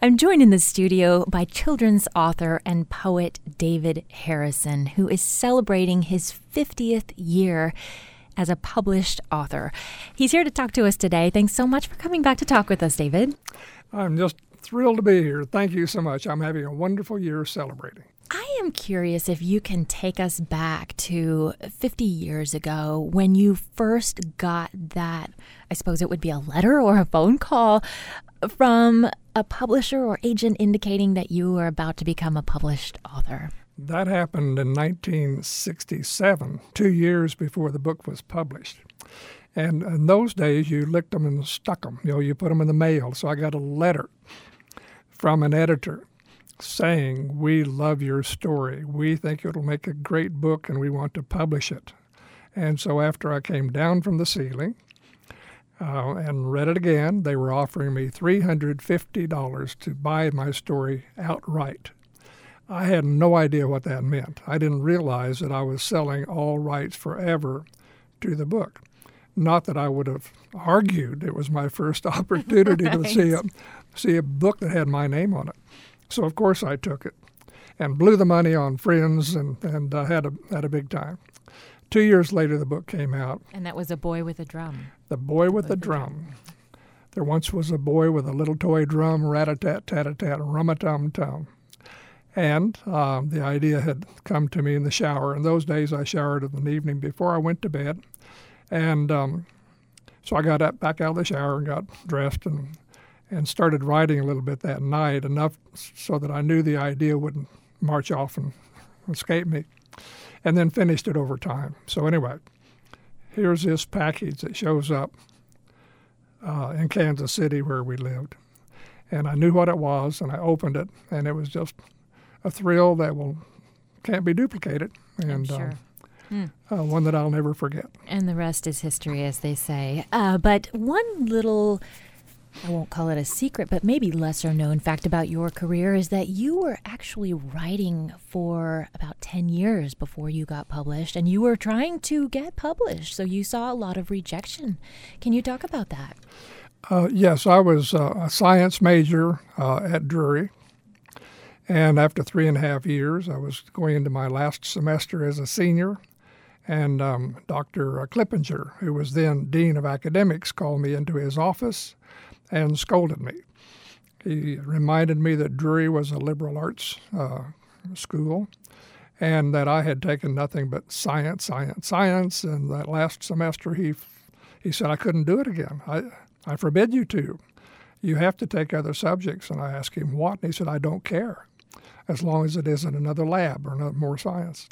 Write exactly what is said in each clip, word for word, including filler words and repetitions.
I'm joined in the studio by children's author and poet David Harrison, who is celebrating his fiftieth year as a published author. He's here to talk to us today. Thanks so much for coming back to talk with us, David. I'm just thrilled to be here. Thank you so much. I'm having a wonderful year celebrating. I am curious if you can take us back to fifty years ago when you first got that, I suppose it would be a letter or a phone call from a publisher or agent indicating that you were about to become a published author. That happened in nineteen sixty-seven, two years before the book was published. And in those days, you licked them and stuck them. You know, you put them in the mail. So I got a letter from an editor saying, "We love your story. We think it'll make a great book, and we want to publish it." And so after I came down from the ceiling uh, and read it again, they were offering me three hundred fifty dollars to buy my story outright. I had no idea what that meant. I didn't realize that I was selling all rights forever to the book. Not that I would have argued. It was my first opportunity right. to see a, see a book that had my name on it. So, of course, I took it and blew the money on friends and, and uh, had, a, had a big time. Two years later, the book came out. And that was A Boy with a Drum. The Boy with a Drum. There once was a boy with a little toy drum, rat-a-tat-tat-a-tat, rum-a-tum-tum. And uh, the idea had come to me in the shower. In those days, I showered in the evening before I went to bed. And um, so I got up, back out of the shower and got dressed and and started writing a little bit that night, enough so that I knew the idea wouldn't march off and escape me, and then finished it over time. So anyway, here's this package that shows up uh, in Kansas City where we lived. And I knew what it was, and I opened it, and it was just a thrill that will can't be duplicated. And I'm sure. Um, Hmm. Uh, one that I'll never forget. And the rest is history, as they say. Uh, but one little, I won't call it a secret, but maybe lesser known fact about your career is that you were actually writing for about ten years before you got published, and you were trying to get published, so you saw a lot of rejection. Can you talk about that? Uh, yes, I was uh, a science major uh, at Drury. And after three and a half years, I was going into my last semester as a senior. And um, Doctor Clippinger, who was then Dean of Academics, called me into his office and scolded me. He reminded me that Drury was a liberal arts uh, school and that I had taken nothing but science, science, science. And that last semester, he he said I couldn't do it again. I, I forbid you to. You have to take other subjects. And I asked him what, and he said, I don't care, as long as it isn't another lab or not more science.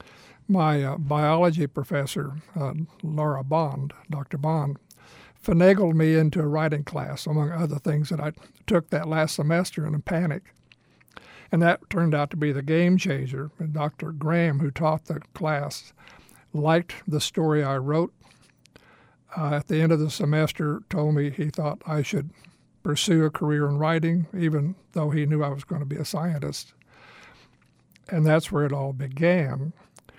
My uh, biology professor, uh, Laura Bond, Doctor Bond, finagled me into a writing class, among other things that I took that last semester in a panic. And that turned out to be the game changer. And Doctor Graham, who taught the class, liked the story I wrote. Uh, at the end of the semester, told me he thought I should pursue a career in writing, even though he knew I was going to be a scientist. And that's where it all began.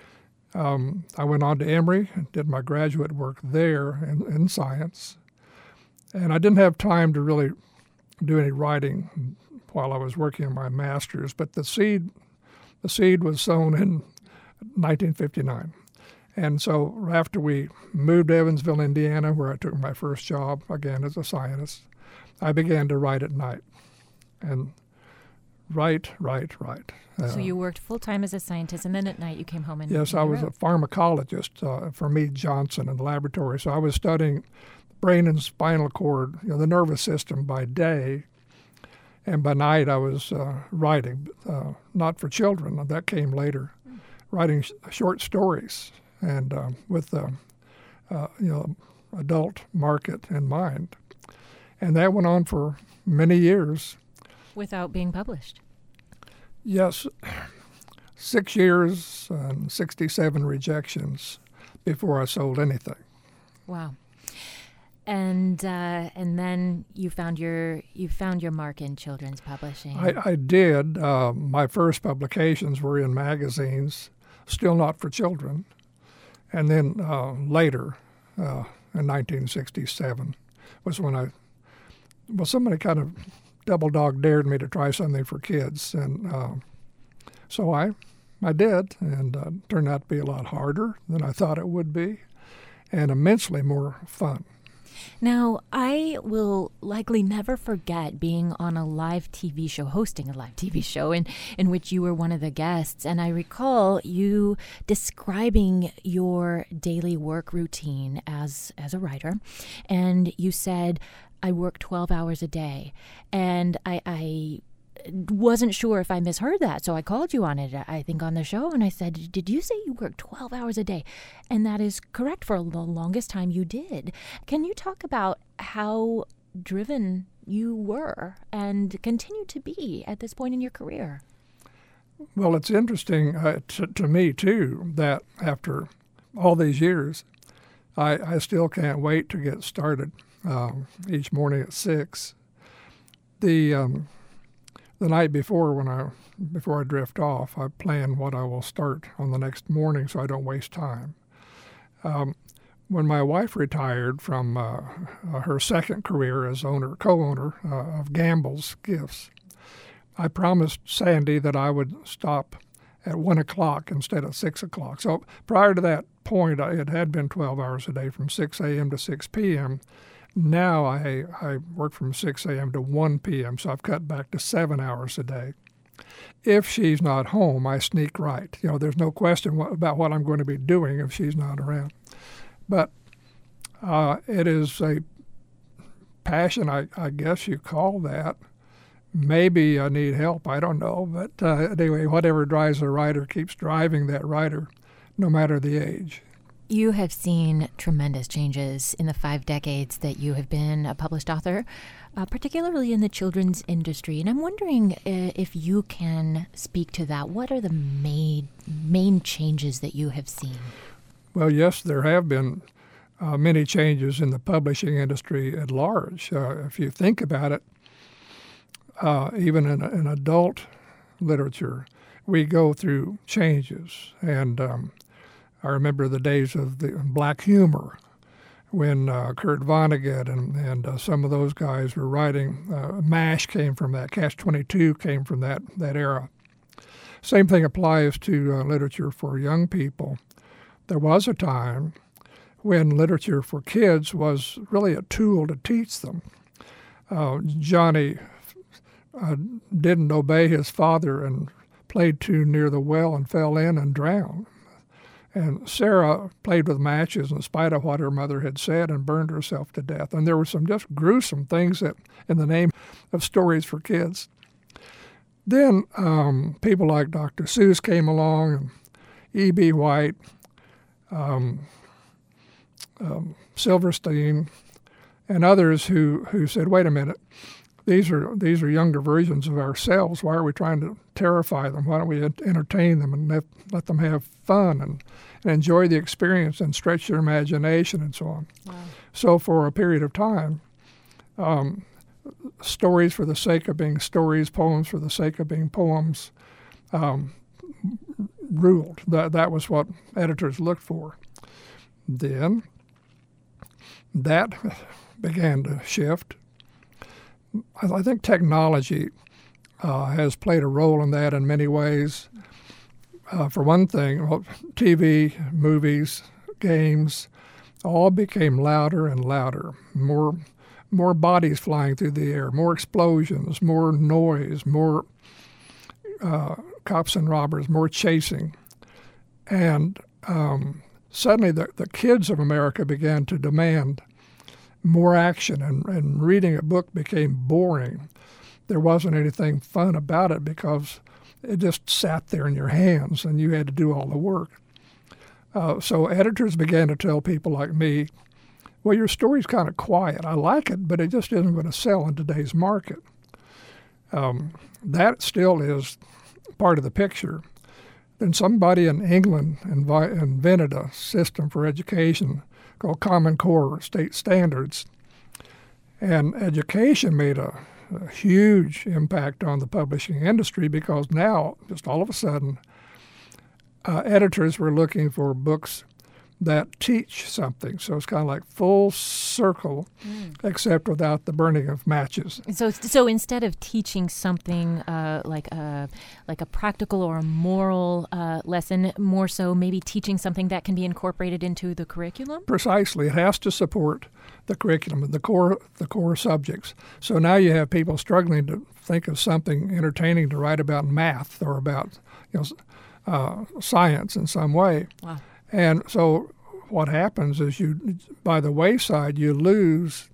Um, I went on to Emory and did my graduate work there in, in science. And I didn't have time to really do any writing while I was working on my master's, but the seed the seed was sown in nineteen fifty-nine. And so after we moved to Evansville, Indiana, where I took my first job, again as a scientist, I began to write at night. And write, write, write. Uh, so you worked full-time as a scientist, and then at night you came home and Yes, and I was wrote. a pharmacologist uh, for Mead Johnson in the laboratory. So I was studying brain and spinal cord, you know, the nervous system by day, and by night I was uh, writing, uh, not for children, that came later, mm. writing sh- short stories, and uh, with the uh, you know adult market in mind. And that went on for many years. Without being published? Yes, six years and sixty-seven rejections before I sold anything. Wow. And uh, and then you found your you found your mark in children's publishing. I, I did. Uh, my first publications were in magazines, still not for children. And then uh, later, uh, in nineteen sixty-seven, was when I, well, somebody kind of Double Dog dared me to try something for kids, and uh, so I, I did, and uh, it turned out to be a lot harder than I thought it would be, and immensely more fun. Now, I will likely never forget being on a live T V show, hosting a live T V show in, in which you were one of the guests. And I recall you describing your daily work routine as, as a writer. And you said, I work twelve hours a day. And I, I wasn't sure if I misheard that, so I called you on it, I think, on the show, and I said, did you say you work twelve hours a day? And that is correct. For the longest time you did. Can you talk about how driven you were and continue to be at this point in your career? Well, it's interesting uh, to, to me, too, that after all these years, I, I still can't wait to get started um, each morning at six. The... Um, The night before, when I before I drift off, I plan what I will start on the next morning so I don't waste time. Um, when my wife retired from uh, her second career as owner, co-owner uh, of Gamble's Gifts, I promised Sandy that I would stop at one o'clock instead of six o'clock. So prior to that point, I, it had been twelve hours a day from six a.m. to six p.m. Now I, I work from six a.m. to one p.m., so I've cut back to seven hours a day. If she's not home, I sneak right. You know, there's no question what, about what I'm going to be doing if she's not around. But uh, it is a passion, I, I guess you call that. Maybe I need help, I don't know. But uh, anyway, whatever drives a writer keeps driving that writer, no matter the age. You have seen tremendous changes in the five decades that you have been a published author, uh, particularly in the children's industry. And I'm wondering uh, if you can speak to that. What are the main, main changes that you have seen? Well, yes, there have been uh, many changes in the publishing industry at large. Uh, if you think about it, uh, even in, in adult literature, we go through changes. And um, I remember the days of the black humor when uh, Kurt Vonnegut and, and uh, some of those guys were writing. Uh, MASH came from that. Catch twenty-two came from that, that era. Same thing applies to uh, literature for young people. There was a time when literature for kids was really a tool to teach them. Uh, Johnny uh, didn't obey his father and played too near the well and fell in and drowned. And Sarah played with matches in spite of what her mother had said and burned herself to death. And there were some just gruesome things that, in the name of stories for kids. Then um, people like Doctor Seuss came along, and E B. White, um, um, Silverstein, and others who, who said, wait a minute, these are these are younger versions of ourselves. Why are we trying to terrify them? Why don't we entertain them and let, let them have fun and, and enjoy the experience and stretch their imagination and so on? Wow. So for a period of time, um, stories for the sake of being stories, poems for the sake of being poems, um, ruled. That, that was what editors looked for. Then that began to shift. I think technology uh, has played a role in that in many ways. Uh, for one thing, well, T V, movies, games, all became louder and louder. More, more bodies flying through the air, more explosions, more noise, more uh, cops and robbers, more chasing. And um, suddenly the, the kids of America began to demand more action, and, and reading a book became boring. There wasn't anything fun about it because it just sat there in your hands and you had to do all the work. Uh, so editors began to tell people like me, well, your story's kind of quiet. I like it, but it just isn't going to sell in today's market. Um, that still is part of the picture. Then somebody in England invi- invented a system for education called Common Core State Standards. And education made a, a huge impact on the publishing industry because now, just all of a sudden, uh, editors were looking for books that teach something. So it's kind of like full circle, mm. except without the burning of matches. So, so instead of teaching something uh, like a like a practical or a moral uh, lesson, more so maybe teaching something that can be incorporated into the curriculum. Precisely, it has to support the curriculum, the core the core subjects. So now you have people struggling to think of something entertaining to write about math or about you know uh, science in some way. Wow. And so what happens is you, by the wayside, you lose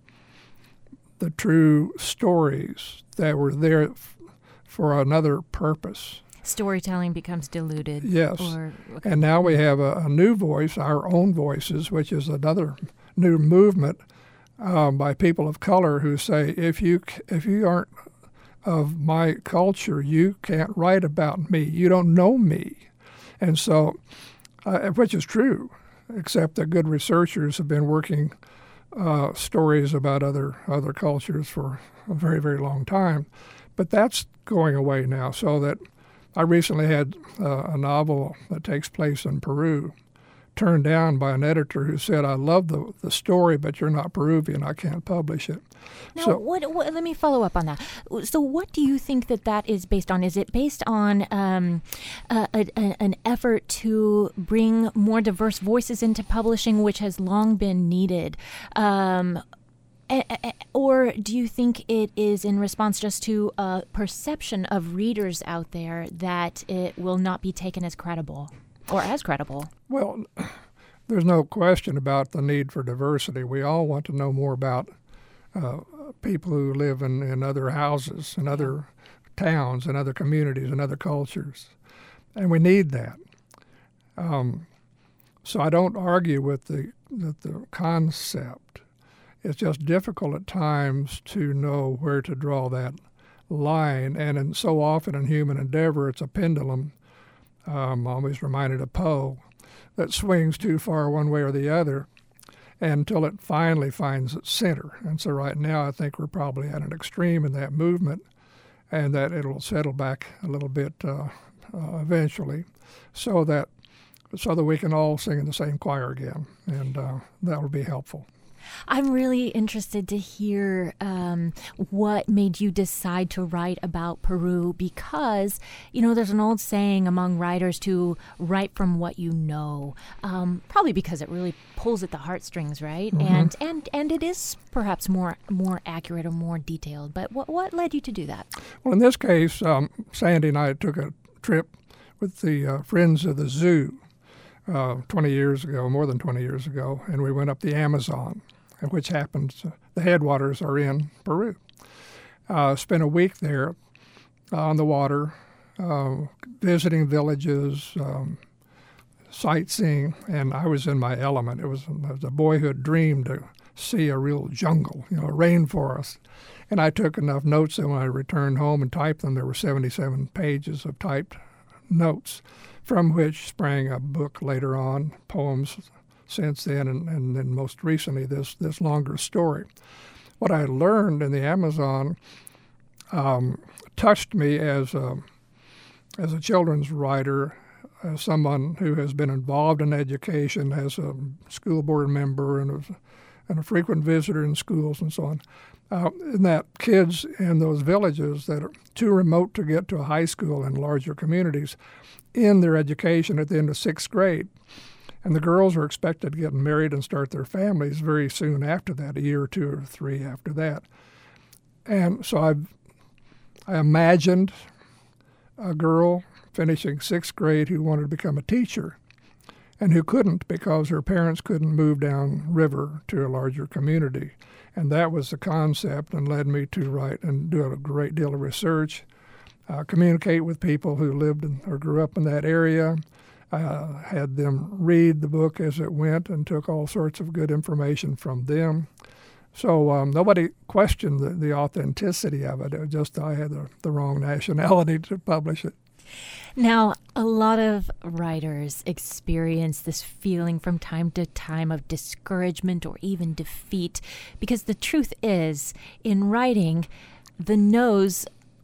the true stories that were there f- for another purpose. Storytelling becomes diluted. Yes. Or, okay. And now we have a, a new voice, our own voices, which is another new movement um, by people of color who say, if you if you aren't of my culture, you can't write about me. You don't know me. And so... Uh, which is true, except that good researchers have been working uh, stories about other other cultures for a very, very long time. But that's going away now, so that I recently had uh, a novel that takes place in Peru turned down by an editor who said, I love the, the story, but you're not Peruvian. I can't publish it. Now, so, what, what, let me follow up on that. So what do you think that that is based on? Is it based on um, a, a, an effort to bring more diverse voices into publishing, which has long been needed? Um, a, a, or do you think it is in response just to a perception of readers out there that it will not be taken as credible? Or as credible? Well, there's no question about the need for diversity. We all want to know more about uh, people who live in, in other houses, in other towns, in other communities, in other cultures. And we need that. Um, so I don't argue with the, with the concept. It's just difficult at times to know where to draw that line. And in, so often in human endeavor, it's a pendulum. I'm always reminded of Poe, that swings too far one way or the other until it finally finds its center. And so right now I think we're probably at an extreme in that movement, and that it'll settle back a little bit uh, uh, eventually so that so that we can all sing in the same choir again, and uh, that will be helpful. I'm really interested to hear um, what made you decide to write about Peru, because, you know, there's an old saying among writers to write from what you know, um, probably because it really pulls at the heartstrings, right? Mm-hmm. And and and it is perhaps more more accurate or more detailed. But what, what led you to do that? Well, in this case, um, Sandy and I took a trip with the uh, Friends of the Zoo uh, twenty years ago, more than twenty years ago, and we went up the Amazon, which happens, uh, the headwaters are in Peru. Uh, spent a week there uh, on the water, uh, visiting villages, um, sightseeing, and I was in my element. It was, it was a boyhood dream to see a real jungle, you know, a rainforest. And I took enough notes that when I returned home and typed them, there were seventy-seven pages of typed notes, from which sprang a book later on, poems since then, and, and then most recently this this longer story. What I learned in the Amazon um, touched me as a, as a children's writer, as someone who has been involved in education, as a school board member and a, and a frequent visitor in schools and so on. Uh, and that kids in those villages that are too remote to get to a high school in larger communities, in their education at the end of sixth grade, and the girls are expected to get married and start their families very soon after that, a year or two or three after that. And so I I imagined a girl finishing sixth grade who wanted to become a teacher and who couldn't because her parents couldn't move down river to a larger community. And that was the concept and led me to write and do a great deal of research, uh, communicate with people who lived in, or grew up in that area. Uh, had them read the book as it went and took all sorts of good information from them. So um, nobody questioned the, the authenticity of it. It was just I had the, the wrong nationality to publish it. Now, a lot of writers experience this feeling from time to time of discouragement or even defeat, because the truth is, in writing, the no's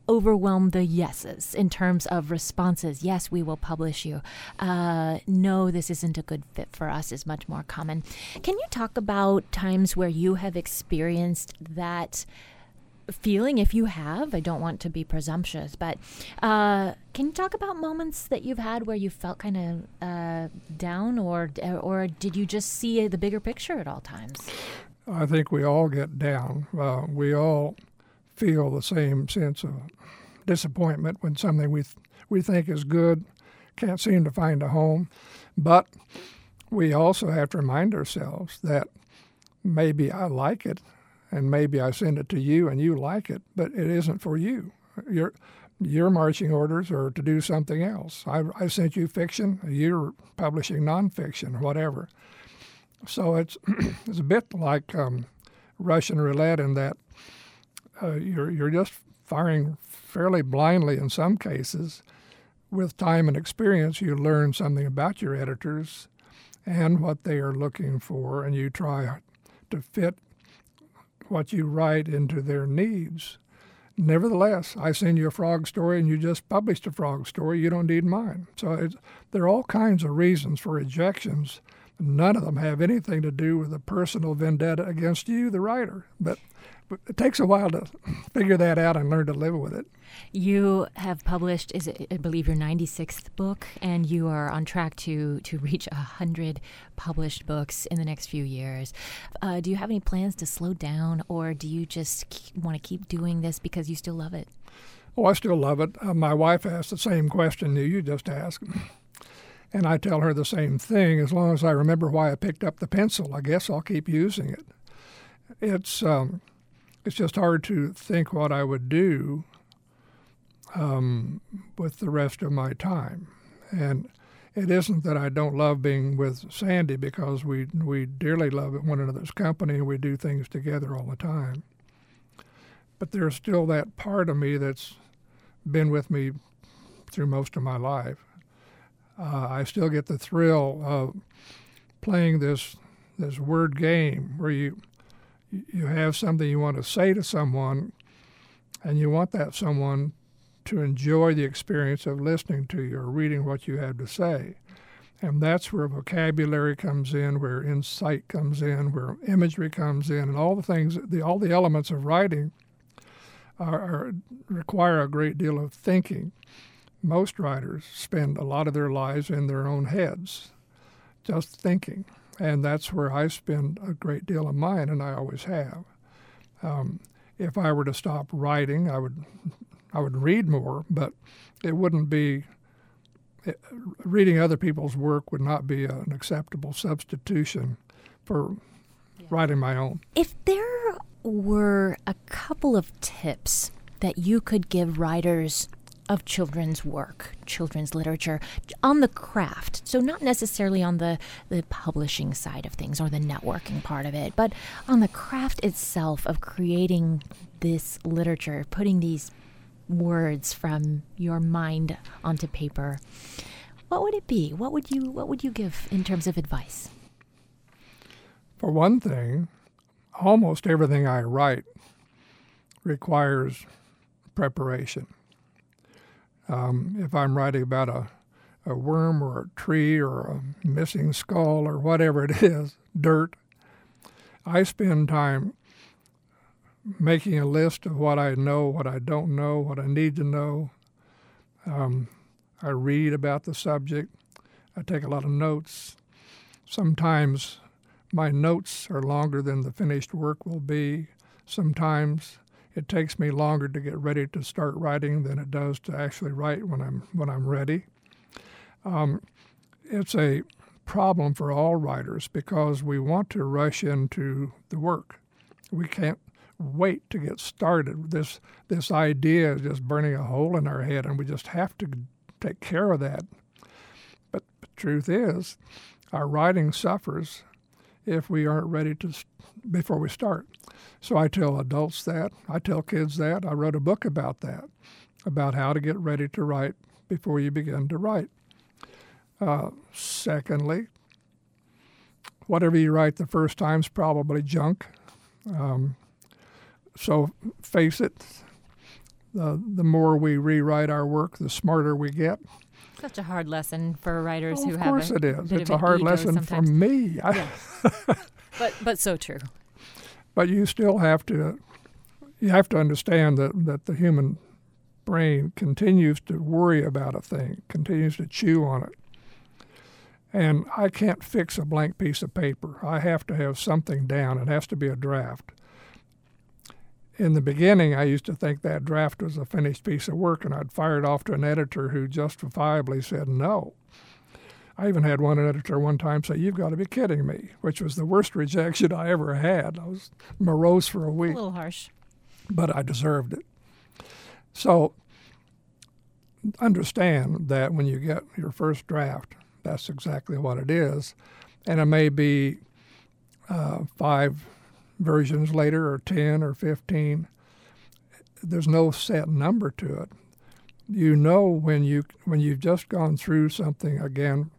overwhelm the yeses in terms of responses. Yes, we will publish you. Uh, no, this isn't a good fit for us is much more common. Can you talk about times where you have experienced that feeling? If you have, I don't want to be presumptuous, but uh, can you talk about moments that you've had where you felt kind of uh, down, or or did you just see the bigger picture at all times? I think we all get down. Uh, we all feel the same sense of disappointment when something we th- we think is good can't seem to find a home. But we also have to remind ourselves that maybe I like it, and maybe I send it to you and you like it, but it isn't for you. Your your marching orders are to do something else. I, I sent you fiction, you're publishing nonfiction, whatever. So it's it's a bit like um, Russian roulette in that uh, you're you're just firing fairly blindly in some cases. With time and experience, you learn something about your editors and what they are looking for, and you try to fit what you write into their needs. Nevertheless, I send you a frog story and you just published a frog story. You don't need mine. So it's, there are all kinds of reasons for ejections. None of them have anything to do with a personal vendetta against you, the writer. But, but it takes a while to figure that out and learn to live with it. You have published, is it, I believe, your ninety-sixth book, and you are on track to to reach one hundred published books in the next few years. Uh, do you have any plans to slow down, or do you just want to keep doing this because you still love it? Oh, I still love it. Uh, my wife asked the same question that you just asked. And I tell her the same thing. As long as I remember why I picked up the pencil, I guess I'll keep using it. It's um, it's just hard to think what I would do um, with the rest of my time. And it isn't that I don't love being with Sandy, because we we dearly love one another's company and we do things together all the time. But there's still that part of me that's been with me through most of my life. Uh, I still get the thrill of playing this this word game where you you have something you want to say to someone, and you want that someone to enjoy the experience of listening to you or reading what you have to say. And that's where vocabulary comes in, where insight comes in, where imagery comes in, and all the things, the all the elements of writing are, are require a great deal of thinking. Most writers spend a lot of their lives in their own heads, just thinking. And that's where I spend a great deal of mine, and I always have. Um, if I were to stop writing, I would I would read more, but it wouldn't be, it, reading other people's work would not be an acceptable substitution for yeah. writing my own. If there were a couple of tips that you could give writers of children's work, children's literature, on the craft. So not necessarily on the, the publishing side of things or the networking part of it, but on the craft itself of creating this literature, putting these words from your mind onto paper. What would it be? What would you what would you give in terms of advice? For one thing, almost everything I write requires preparation. Um, if I'm writing about a, a worm or a tree or a missing skull or whatever it is, dirt, I spend time making a list of what I know, what I don't know, what I need to know. Um, I read about the subject. I take a lot of notes. Sometimes my notes are longer than the finished work will be. Sometimes it takes me longer to get ready to start writing than it does to actually write when I'm when I'm ready. Um, it's a problem for all writers because we want to rush into the work. We can't wait to get started. This this idea is just burning a hole in our head, and we just have to take care of that. But the truth is, our writing suffers if we aren't ready to before we start. So I tell adults that. I tell kids that. I wrote a book about that, about how to get ready to write before you begin to write. Uh, secondly, whatever you write the first time is probably junk. Um, so face it, the, the more we rewrite our work, the smarter we get. Such a hard lesson for writers Oh, who of have course a it is. bit It's of a an hard ego lesson sometimes. for me. I- Yeah. but but so true. But you still have to you have to understand that, that the human brain continues to worry about a thing, continues to chew on it. And I can't fix a blank piece of paper. I have to have something down. It has to be a draft. In the beginning, I used to think that draft was a finished piece of work, and I'd fire it off to an editor who justifiably said no. I even had one editor one time say, "You've got to be kidding me," which was the worst rejection I ever had. I was morose for a A week, little harsh. but I deserved it. So understand that when you get your first draft, that's exactly what it is. And it may be uh, five versions later or ten or fifteen. There's no set number to it. You know when, you, when you've just gone through something again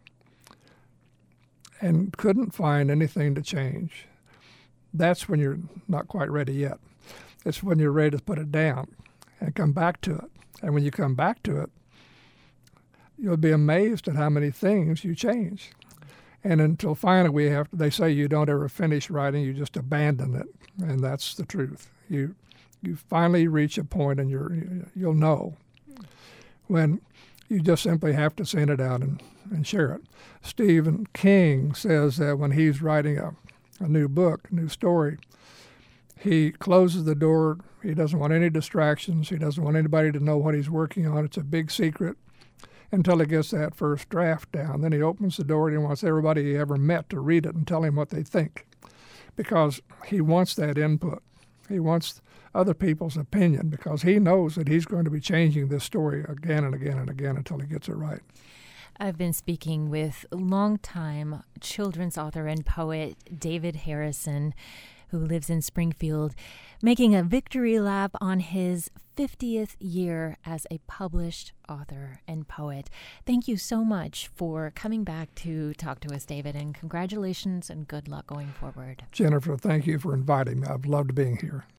and couldn't find anything to change, that's when you're not quite ready yet. It's when you're ready to put it down and come back to it. And when you come back to it, you'll be amazed at how many things you change. And until finally we have, they say you don't ever finish writing, you just abandon it. And that's the truth. You you finally reach a point and you're, you'll know when you just simply have to send it out and, and share it. Stephen King says that when he's writing a, a new book, a new story, he closes the door. He doesn't want any distractions. He doesn't want anybody to know what he's working on. It's a big secret until he gets that first draft down. Then he opens the door and he wants everybody he ever met to read it and tell him what they think, because he wants that input. He wants other people's opinion because he knows that he's going to be changing this story again and again and again until he gets it right. I've been speaking with longtime children's author and poet David Harrison, who lives in Springfield, making a victory lap on his fiftieth year as a published author and poet. Thank you so much for coming back to talk to us, David, and congratulations and good luck going forward. Jennifer, thank you for inviting me. I've loved being here.